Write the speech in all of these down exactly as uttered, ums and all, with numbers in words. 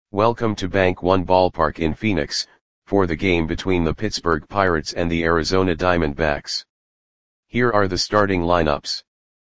Welcome to Bank One Ballpark in Phoenix, for the game between the Pittsburgh Pirates and the Arizona Diamondbacks. Here are the starting lineups.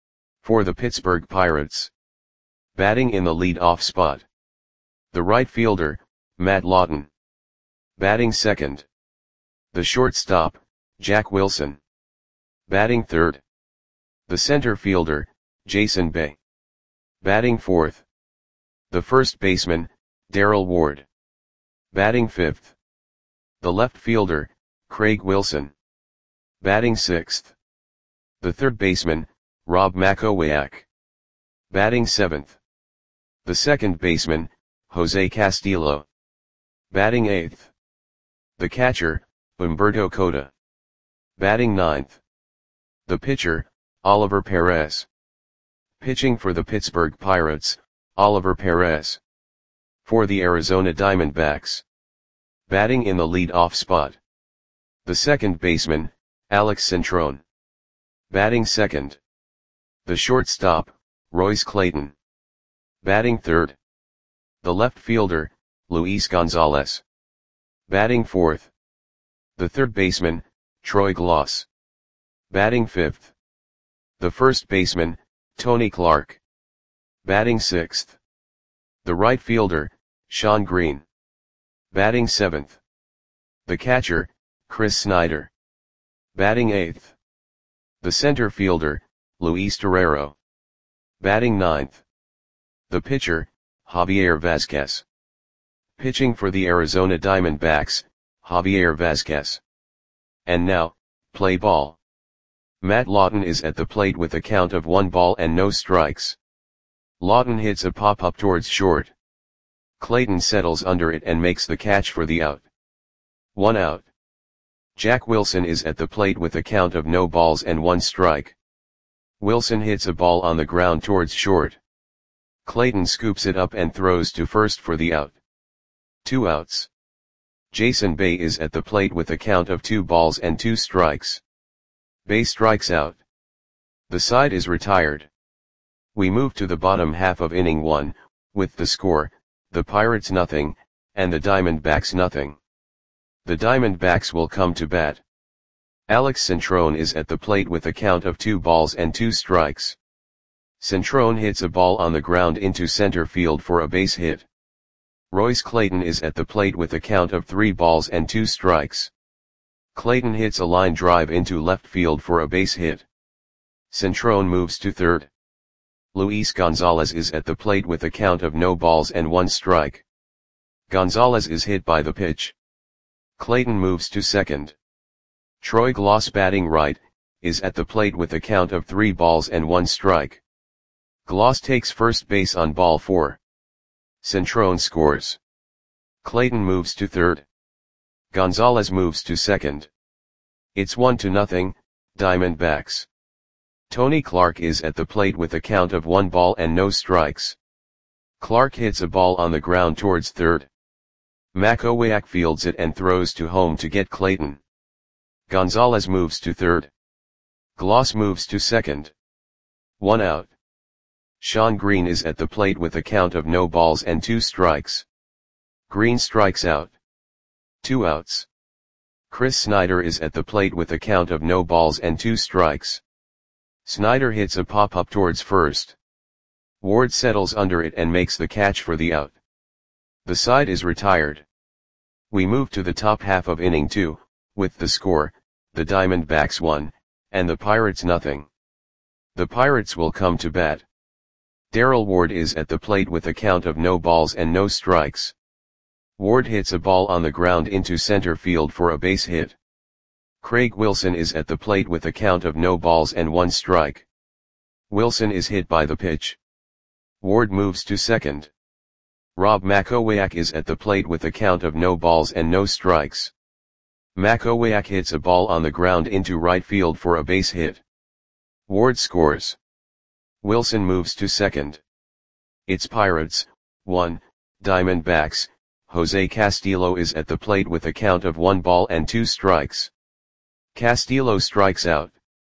For the Pittsburgh Pirates. Batting in the lead-off spot. The right fielder, Matt Lawton. Batting second. The shortstop, Jack Wilson. Batting third. The center fielder, Jason Bay. Batting fourth. The first baseman, Darrell Ward. Batting fifth. The left fielder, Craig Wilson. Batting sixth. The third baseman, Rob Makowiak. Batting seventh. The second baseman, Jose Castillo. Batting eighth. The catcher, Humberto Cota. Batting ninth. The pitcher, Oliver Perez. Pitching for the Pittsburgh Pirates, Oliver Perez. For the Arizona Diamondbacks. Batting in the lead-off spot. The second baseman, Alex Cintron. Batting second. The shortstop, Royce Clayton. Batting third. The left fielder, Luis Gonzalez. Batting fourth. The third baseman, Troy Glaus. Batting fifth. The first baseman, Tony Clark. Batting sixth. The right fielder, Shawn Green. Batting seventh. The catcher, Chris Snyder. Batting eighth. The center fielder, Luis Torrero. Batting ninth. The pitcher, Javier Vazquez. Pitching for the Arizona Diamondbacks, Javier Vazquez. And now, play ball. Matt Lawton is at the plate with a count of one ball and no strikes. Lawton hits a pop-up towards short. Clayton settles under it and makes the catch for the out. One out. Jack Wilson is at the plate with a count of no balls and one strike. Wilson hits a ball on the ground towards short. Clayton scoops it up and throws to first for the out. Two outs. Jason Bay is at the plate with a count of two balls and two strikes. Bay strikes out. The side is retired. We move to the bottom half of inning one, with the score, the Pirates nothing, and the Diamondbacks nothing. The Diamondbacks will come to bat. Alex Cintron is at the plate with a count of two balls and two strikes. Cintron hits a ball on the ground into center field for a base hit. Royce Clayton is at the plate with a count of three balls and two strikes. Clayton hits a line drive into left field for a base hit. Cintron moves to third. Luis Gonzalez is at the plate with a count of no balls and one strike. Gonzalez is hit by the pitch. Clayton moves to second. Troy Glaus, batting right, is at the plate with a count of three balls and one strike. Glaus takes first base on ball four. Cintron scores. Clayton moves to third. Gonzalez moves to second. It's one to nothing, Diamondbacks. Tony Clark is at the plate with a count of one ball and no strikes. Clark hits a ball on the ground towards third. Makowiak fields it and throws to home to get Clayton. Gonzalez moves to third. Glaus moves to second. One out. Shawn Green is at the plate with a count of no balls and two strikes. Green strikes out. Two outs. Chris Snyder is at the plate with a count of no balls and two strikes. Snyder hits a pop-up towards first. Ward settles under it and makes the catch for the out. The side is retired. We move to the top half of inning two, with the score, the Diamondbacks one, and the Pirates nothing. The Pirates will come to bat. Darrell Ward is at the plate with a count of no balls and no strikes. Ward hits a ball on the ground into center field for a base hit. Craig Wilson is at the plate with a count of no balls and one strike. Wilson is hit by the pitch. Ward moves to second. Rob Makowiak is at the plate with a count of no balls and no strikes. Makowiak hits a ball on the ground into right field for a base hit. Ward scores. Wilson moves to second. It's Pirates, one, Diamondbacks. Jose Castillo is at the plate with a count of one ball and two strikes. Castillo strikes out.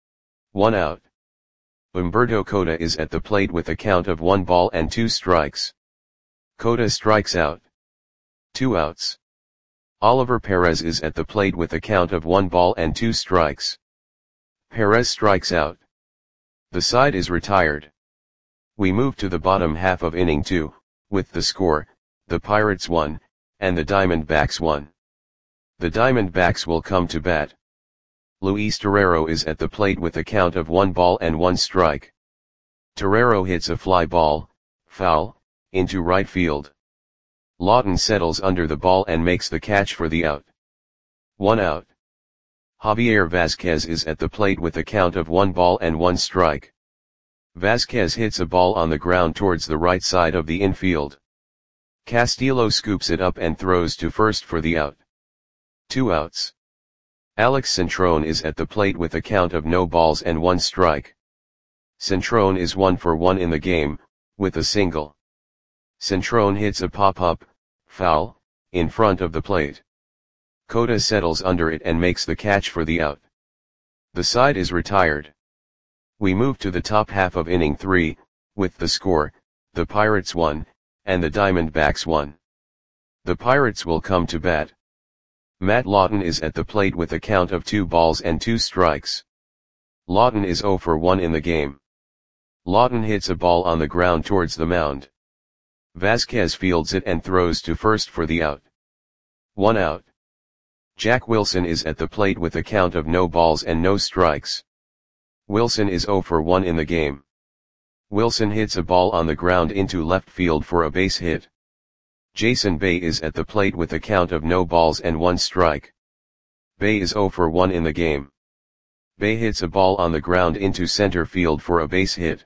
One out. Humberto Cota is at the plate with a count of one ball and two strikes. Cota strikes out. Two outs. Oliver Perez is at the plate with a count of one ball and two strikes. Perez strikes out. The side is retired. We move to the bottom half of inning two, with the score, the Pirates one, and the Diamondbacks one. The Diamondbacks will come to bat. Luis Torrero is at the plate with a count of one ball and one strike. Torrero hits a fly ball, foul, into right field. Lawton settles under the ball and makes the catch for the out. One out. Javier Vazquez is at the plate with a count of one ball and one strike. Vazquez hits a ball on the ground towards the right side of the infield. Castillo scoops it up and throws to first for the out. Two outs. Alex Centrone is at the plate with a count of no balls and one strike. Centrone is one for one in the game, with a single. Centrone hits a pop-up, foul, in front of the plate. Cota settles under it and makes the catch for the out. The side is retired. We move to the top half of inning three, with the score, the Pirates one, and the Diamondbacks one. The Pirates will come to bat. Matt Lawton is at the plate with a count of two balls and two strikes. Lawton is zero for one in the game. Lawton hits a ball on the ground towards the mound. Vazquez fields it and throws to first for the out. One out. Jack Wilson is at the plate with a count of no balls and no strikes. Wilson is zero for one in the game. Wilson hits a ball on the ground into left field for a base hit. Jason Bay is at the plate with a count of no balls and one strike. Bay is zero for one in the game. Bay hits a ball on the ground into center field for a base hit.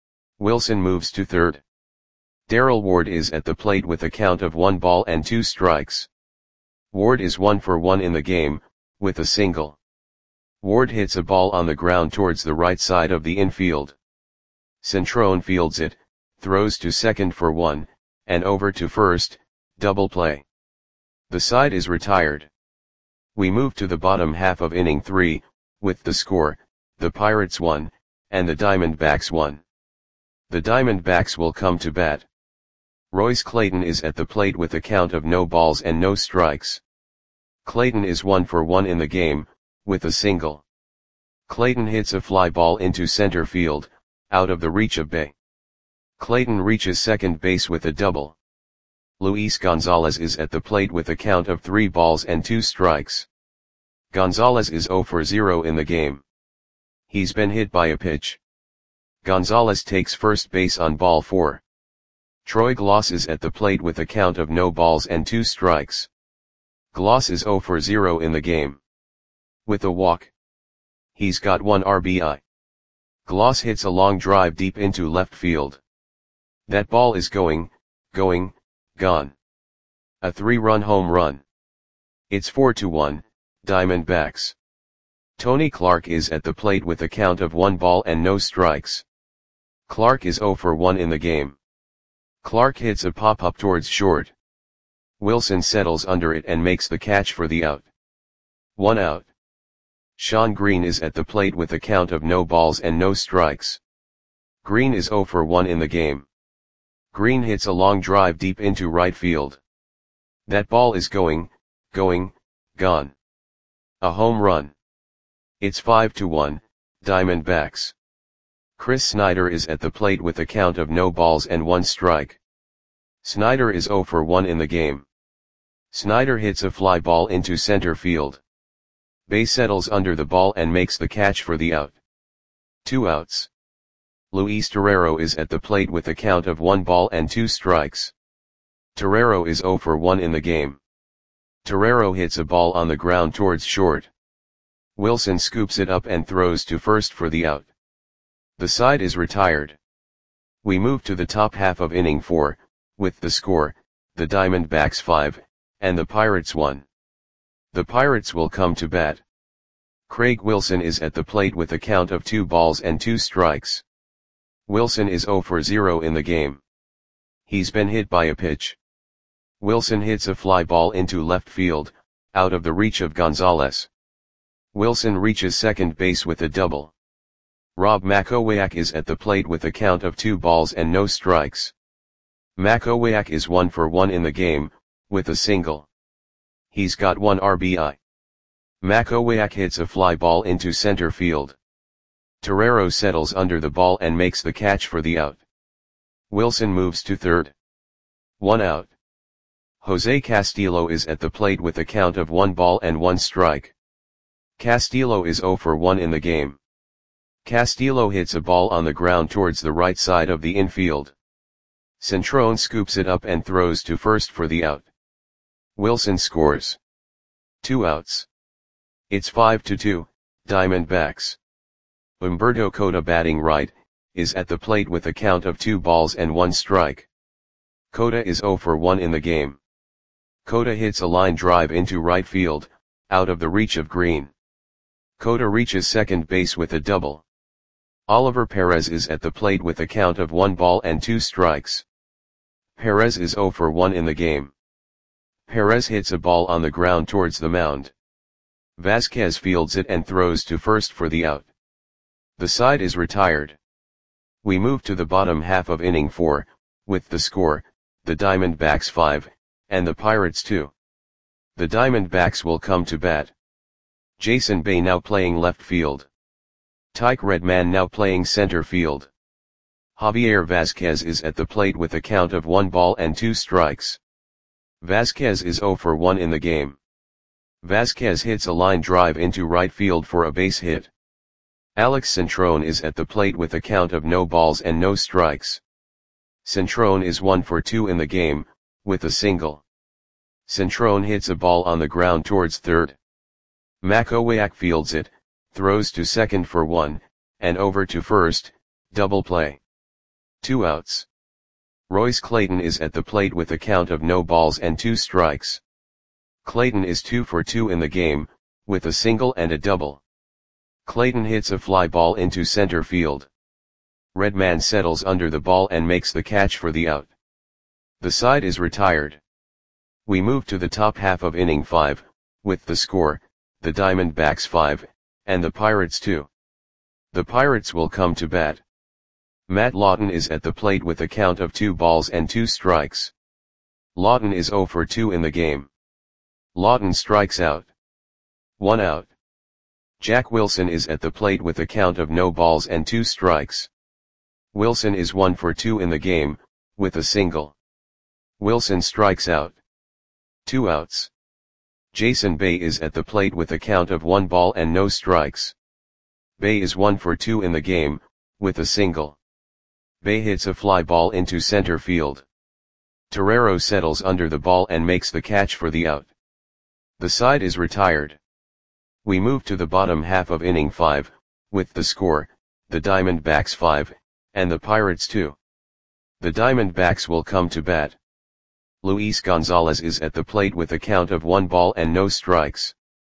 Wilson moves to third. Darrell Ward is at the plate with a count of one ball and two strikes. Ward is one for one in the game, with a single. Ward hits a ball on the ground towards the right side of the infield. Centrone fields it, throws to second for one, and over to first, double play. The side is retired. We move to the bottom half of inning three, with the score, the Pirates one, and the Diamondbacks one. The Diamondbacks will come to bat. Royce Clayton is at the plate with a count of no balls and no strikes. Clayton is one for one in the game, with a single. Clayton hits a fly ball into center field, out of the reach of Bay. Clayton reaches second base with a double. Luis Gonzalez is at the plate with a count of three balls and two strikes. Gonzalez is zero for zero in the game. He's been hit by a pitch. Gonzalez takes first base on ball four. Troy Gloss is at the plate with a count of no balls and two strikes. Gloss is zero for zero in the game. With a walk. He's got one R B I. Gloss hits a long drive deep into left field. That ball is going, going, gone. A three-run home run. It's four to one, Diamondbacks. Tony Clark is at the plate with a count of one ball and no strikes. Clark is zero for one in the game. Clark hits a pop-up towards short. Wilson settles under it and makes the catch for the out. One out. Sean Green is at the plate with a count of no balls and no strikes. Green is zero for one in the game. Green hits a long drive deep into right field. That ball is going, going, gone. A home run. It's five to one, Diamondbacks. Chris Snyder is at the plate with a count of no balls and one strike. Snyder is zero for one in the game. Snyder hits a fly ball into center field. Bay settles under the ball and makes the catch for the out. Two outs. Luis Torrero is at the plate with a count of one ball and two strikes. Torrero is zero for one in the game. Torrero hits a ball on the ground towards short. Wilson scoops it up and throws to first for the out. The side is retired. We move to the top half of inning four, with the score, the Diamondbacks five, and the Pirates one. The Pirates will come to bat. Craig Wilson is at the plate with a count of two balls and two strikes. Wilson is zero for zero in the game. He's been hit by a pitch. Wilson hits a fly ball into left field, out of the reach of Gonzalez. Wilson reaches second base with a double. Rob Makowiak is at the plate with a count of two balls and no strikes. Makowiak is one for one in the game, with a single. He's got one R B I. Makowiak hits a fly ball into center field. Torero settles under the ball and makes the catch for the out. Wilson moves to third. One out. Jose Castillo is at the plate with a count of one ball and one strike. Castillo is zero for one in the game. Castillo hits a ball on the ground towards the right side of the infield. Centrone scoops it up and throws to first for the out. Wilson scores. Two outs. It's five to two, Diamondbacks. Humberto Cota, batting right, is at the plate with a count of two balls and one strike. Cota is zero for one in the game. Cota hits a line drive into right field, out of the reach of Green. Cota reaches second base with a double. Oliver Perez is at the plate with a count of one ball and two strikes. Perez is zero for one in the game. Perez hits a ball on the ground towards the mound. Vasquez fields it and throws to first for the out. The side is retired. We move to the bottom half of inning four, with the score, the Diamondbacks five, and the Pirates two. The Diamondbacks will come to bat. Jason Bay now playing left field. Tyke Redman now playing center field. Javier Vasquez is at the plate with a count of one ball and two strikes. Vasquez is zero for one in the game. Vasquez hits a line drive into right field for a base hit. Alex Centrone is at the plate with a count of no balls and no strikes. Centrone is one for two in the game, with a single. Centrone hits a ball on the ground towards third. Makowiak fields it, throws to second for one, and over to first, double play. Two outs. Royce Clayton is at the plate with a count of no balls and two strikes. Clayton is two for two in the game, with a single and a double. Clayton hits a fly ball into center field. Redman settles under the ball and makes the catch for the out. The side is retired. We move to the top half of inning five, with the score, the Diamondbacks five, and the Pirates two. The Pirates will come to bat. Matt Lawton is at the plate with a count of two balls and two strikes. Lawton is zero for two in the game. Lawton strikes out. One out. Jack Wilson is at the plate with a count of no balls and two strikes. Wilson is one for two in the game, with a single. Wilson strikes out. Two outs. Jason Bay is at the plate with a count of one ball and no strikes. Bay is one for two in the game, with a single. Bay hits a fly ball into center field. Torero settles under the ball and makes the catch for the out. The side is retired. We move to the bottom half of inning five, with the score, the Diamondbacks five, and the Pirates two. The Diamondbacks will come to bat. Luis Gonzalez is at the plate with a count of one ball and no strikes.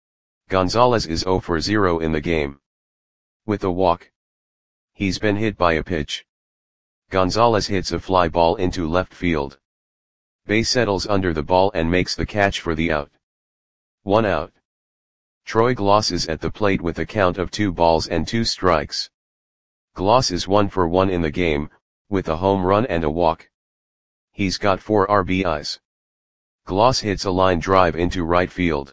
Gonzalez is zero for zero in the game. With a walk. He's been hit by a pitch. Gonzalez hits a fly ball into left field. Bay settles under the ball and makes the catch for the out. One out. Troy Gloss is at the plate with a count of two balls and two strikes. Gloss is one for one in the game, with a home run and a walk. He's got four R B Is. Gloss hits a line drive into right field.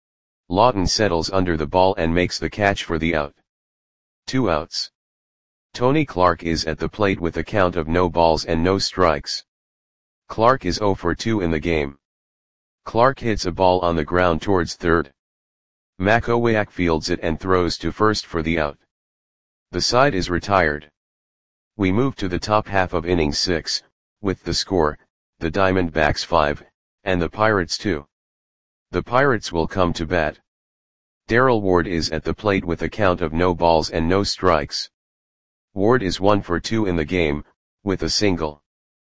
Lawton settles under the ball and makes the catch for the out. Two outs. Tony Clark is at the plate with a count of no balls and no strikes. Clark is zero for two in the game. Clark hits a ball on the ground towards third. Makowiak fields it and throws to first for the out. The side is retired. We move to the top half of inning six, with the score, the Diamondbacks five, and the Pirates two. The Pirates will come to bat. Darrell Ward is at the plate with a count of no balls and no strikes. Ward is one for two in the game, with a single.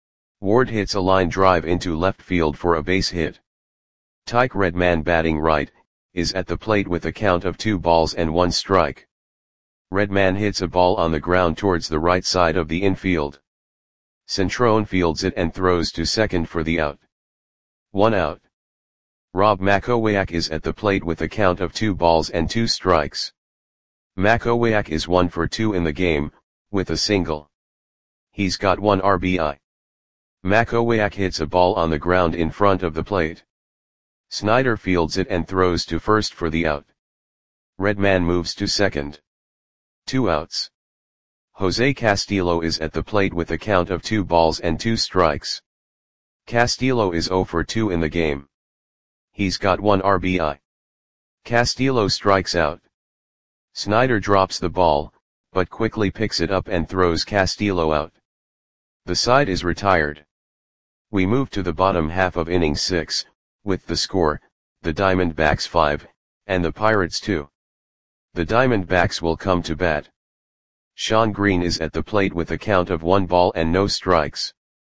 Ward hits a line drive into left field for a base hit. Tyke Redman, batting right, is at the plate with a count of two balls and one strike. Redman hits a ball on the ground towards the right side of the infield. Centrone fields it and throws to second for the out. One out. Rob Makowiak is at the plate with a count of two balls and two strikes. Makowiak is one for two in the game, with a single. He's got one R B I. Makowiak hits a ball on the ground in front of the plate. Snyder fields it and throws to first for the out. Red man moves to second. Two outs. Jose Castillo is at the plate with a count of two balls and two strikes. Castillo is oh for two in the game. He's got one R B I. Castillo strikes out. Snyder drops the ball, but quickly picks it up and throws Castillo out. The side is retired. We move to the bottom half of inning six, with the score, the Diamondbacks five, and the Pirates two. The Diamondbacks will come to bat. Shawn Green is at the plate with a count of one ball and no strikes.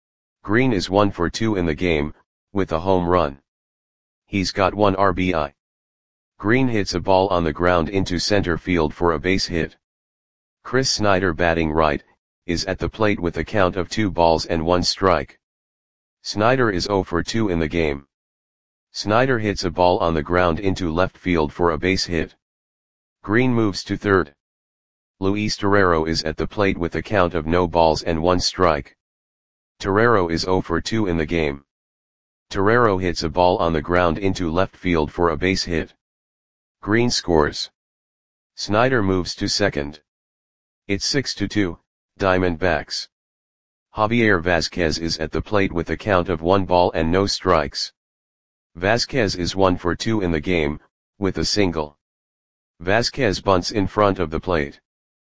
Green is one for two in the game, with a home run. He's got one R B I. Green hits a ball on the ground into center field for a base hit. Chris Snyder, batting right, is at the plate with a count of two balls and one strike. Snyder is oh for two in the game. Snyder hits a ball on the ground into left field for a base hit. Green moves to third. Luis Torrero is at the plate with a count of no balls and one strike. Torrero is oh for two in the game. Torrero hits a ball on the ground into left field for a base hit. Green scores. Snyder moves to second. It's six to two, Diamondbacks. Javier Vazquez is at the plate with a count of one ball and no strikes. Vazquez is one for two in the game, with a single. Vazquez bunts in front of the plate.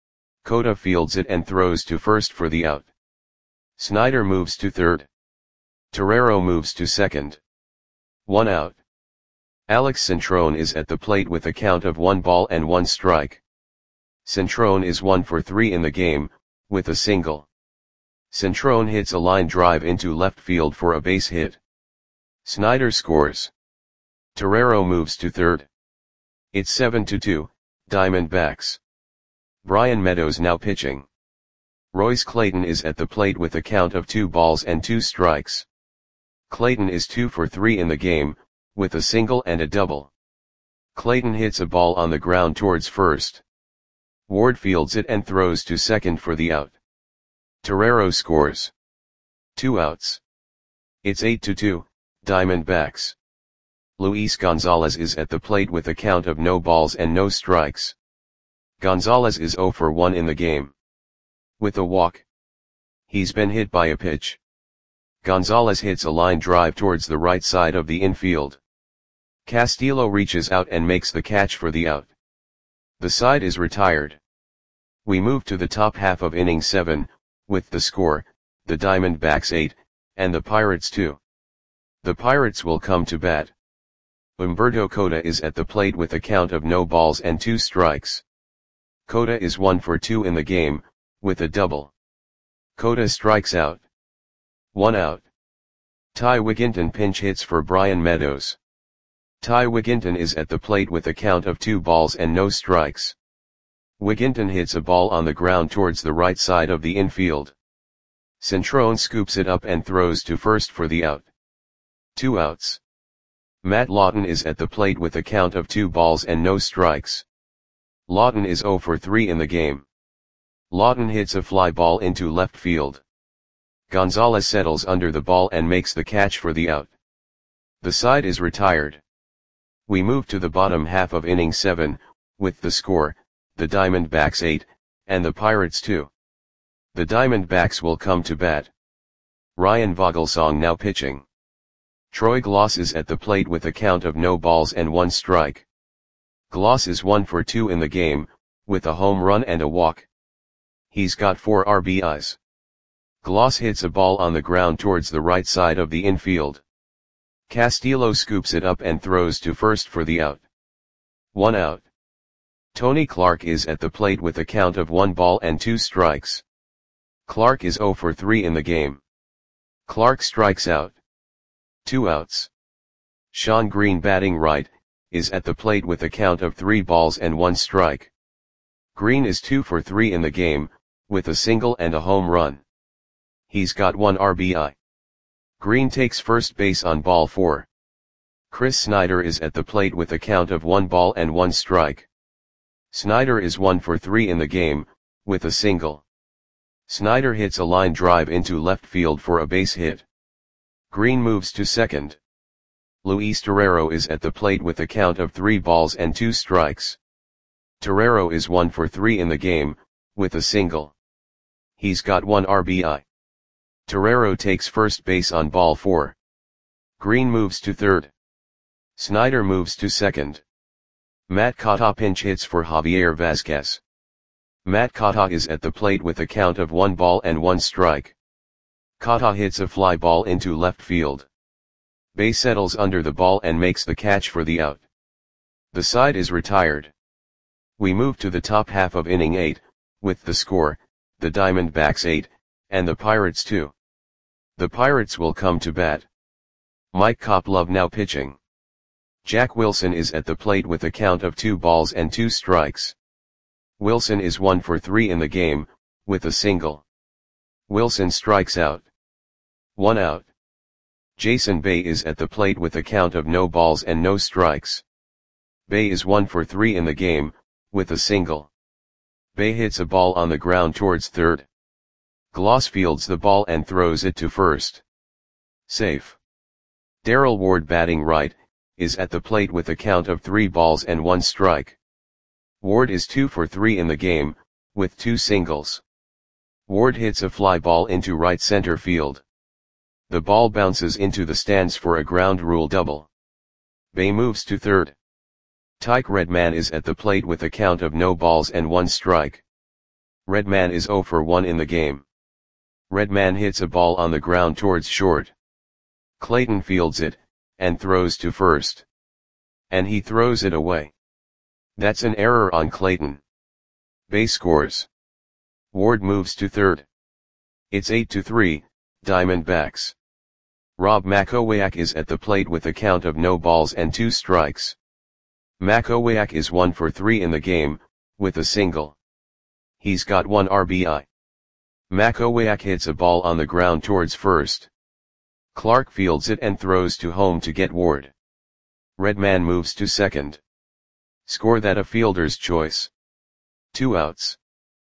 Cota fields it and throws to first for the out. Snyder moves to third. Torrero moves to second. One out. Alex Centrone is at the plate with a count of one ball and one strike. Centrone is one for three in the game, with a single. Centrone hits a line drive into left field for a base hit. Snyder scores. Torrero moves to third. It's seven to two, Diamondbacks. Brian Meadows now pitching. Royce Clayton is at the plate with a count of two balls and two strikes. Clayton is two for three in the game, with a single and a double. Clayton hits a ball on the ground towards first. Ward fields it and throws to second for the out. Torrero scores. Two outs. It's eight to two, Diamondbacks. Luis Gonzalez is at the plate with a count of no balls and no strikes. Gonzalez is oh for one in the game. With a walk. He's been hit by a pitch. Gonzalez hits a line drive towards the right side of the infield. Castillo reaches out and makes the catch for the out. The side is retired. We move to the top half of inning seven, with the score, the Diamondbacks eight, and the Pirates two. The Pirates will come to bat. Humberto Cota is at the plate with a count of no balls and two strikes. Cota is one for two in the game, with a double. Cota strikes out. One out. Ty Wigginton pinch hits for Brian Meadows. Ty Wigginton is at the plate with a count of two balls and no strikes. Wigginton hits a ball on the ground towards the right side of the infield. Centrone scoops it up and throws to first for the out. Two outs. Matt Lawton is at the plate with a count of two balls and no strikes. Lawton is oh for three in the game. Lawton hits a fly ball into left field. Gonzalez settles under the ball and makes the catch for the out. The side is retired. We move to the bottom half of inning seven, with the score, the Diamondbacks eight, and the Pirates two. The Diamondbacks will come to bat. Ryan Vogelsong now pitching. Troy Gloss is at the plate with a count of no balls and one strike. Gloss is one for two in the game, with a home run and a walk. He's got four R B Is. Gloss hits a ball on the ground towards the right side of the infield. Castillo scoops it up and throws to first for the out. One out. Tony Clark is at the plate with a count of one ball and two strikes. Clark is oh for three in the game. Clark strikes out. Two outs. Shawn Green, batting right, is at the plate with a count of three balls and one strike. Green is two for three in the game, with a single and a home run. He's got one R B I. Green takes first base on ball four. Chris Snyder is at the plate with a count of one ball and one strike. Snyder is one for three in the game, with a single. Snyder hits a line drive into left field for a base hit. Green moves to second. Luis Torrero is at the plate with a count of three balls and two strikes. Torrero is one for three in the game, with a single. He's got one R B I. Torrero takes first base on ball four. Green moves to third. Snyder moves to second. Matt Cota pinch hits for Javier Vazquez. Matt Cota is at the plate with a count of one ball and one strike. Cota hits a fly ball into left field. Bay settles under the ball and makes the catch for the out. The side is retired. We move to the top half of inning eight, with the score, the Diamondbacks eight, and the Pirates two. The Pirates will come to bat. Mike Koplov now pitching. Jack Wilson is at the plate with a count of two balls and two strikes. Wilson is one for three in the game, with a single. Wilson strikes out. One out. Jason Bay is at the plate with a count of no balls and no strikes. Bay is one for three in the game, with a single. Bay hits a ball on the ground towards third. Gloss fields the ball and throws it to first. Safe. Darrell Ward batting right, is at the plate with a count of three balls and one strike. Ward is two for three in the game, with two singles. Ward hits a fly ball into right center field. The ball bounces into the stands for a ground rule double. Bay moves to third. Tyke Redman is at the plate with a count of no balls and one strike. Redman is zero for one in the game. Redman hits a ball on the ground towards short. Clayton fields it, and throws to first. And he throws it away. That's an error on Clayton. Bay scores. Ward moves to third. It's eight to three, Diamondbacks. Rob Makowiak is at the plate with a count of no balls and two strikes. Makowiak is one for three in the game, with a single. He's got one R B I. Makowiak hits a ball on the ground towards first. Clark fields it and throws to home to get Ward. Redman moves to second. Score that a fielder's choice. Two outs.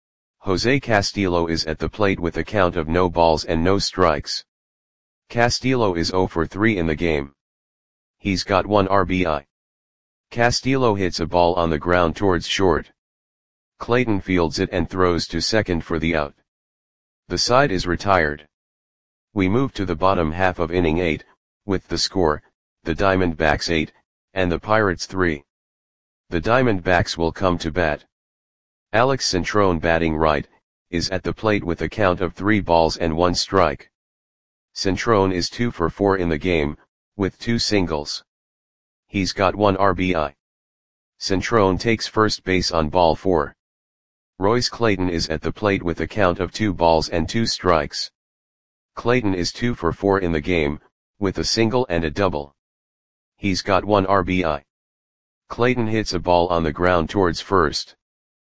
Jose Castillo is at the plate with a count of no balls and no strikes. Castillo is zero for three in the game. He's got one R B I. Castillo hits a ball on the ground towards short. Clayton fields it and throws to second for the out. The side is retired. We move to the bottom half of inning eight, with the score, the Diamondbacks eight, and the Pirates three. The Diamondbacks will come to bat. Alex Centrone batting right, is at the plate with a count of three balls and one strike. Centrone is two for four in the game, with two singles. He's got one R B I. Centrone takes first base on ball four. Royce Clayton is at the plate with a count of two balls and two strikes. Clayton is two for four in the game, with a single and a double. He's got one R B I. Clayton hits a ball on the ground towards first.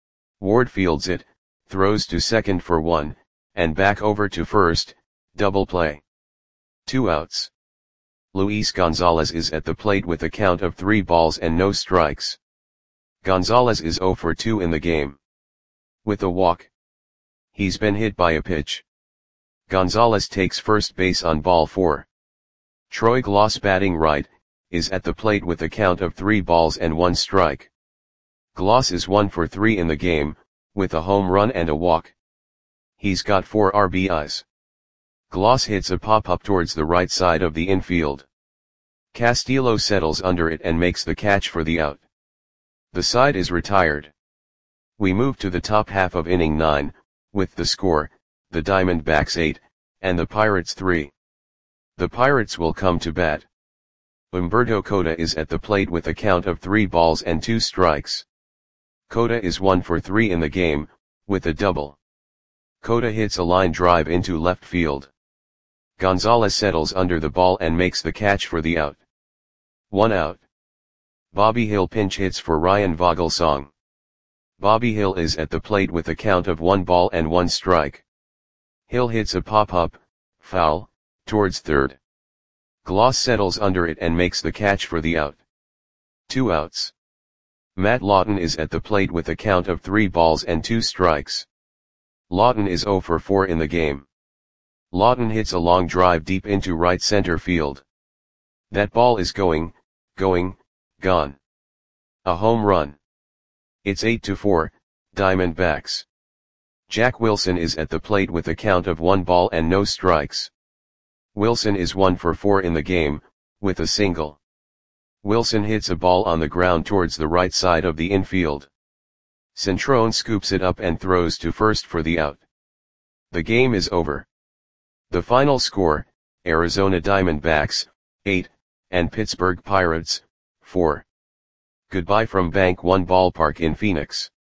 Ward fields it, throws to second for one, and back over to first, double play. Two outs. Luis Gonzalez is at the plate with a count of three balls and no strikes. Gonzalez is zero for two in the game. With a walk. He's been hit by a pitch. Gonzalez takes first base on ball four. Troy Gloss batting right, is at the plate with a count of three balls and one strike. Gloss is one for three in the game, with a home run and a walk. He's got four R B Is. Gloss hits a pop-up towards the right side of the infield. Castillo settles under it and makes the catch for the out. The side is retired. We move to the top half of inning nine, with the score, the Diamondbacks eight, and the Pirates three. The Pirates will come to bat. Humberto Cota is at the plate with a count of three balls and two strikes. Cota is one for three in the game, with a double. Cota hits a line drive into left field. Gonzalez settles under the ball and makes the catch for the out. One out. Bobby Hill pinch hits for Ryan Vogelsong. Bobby Hill is at the plate with a count of one ball and one strike. Hill hits a pop-up, foul, towards third. Gloss settles under it and makes the catch for the out. Two outs. Matt Lawton is at the plate with a count of three balls and two strikes. Lawton is zero for four in the game. Lawton hits a long drive deep into right center field. That ball is going, going, gone. A home run. It's eight to four, Diamondbacks. Jack Wilson is at the plate with a count of one ball and no strikes. Wilson is one for four in the game, with a single. Wilson hits a ball on the ground towards the right side of the infield. Centrone scoops it up and throws to first for the out. The game is over. The final score, Arizona Diamondbacks, eight, and Pittsburgh Pirates, four. Goodbye from Bank One Ballpark in Phoenix.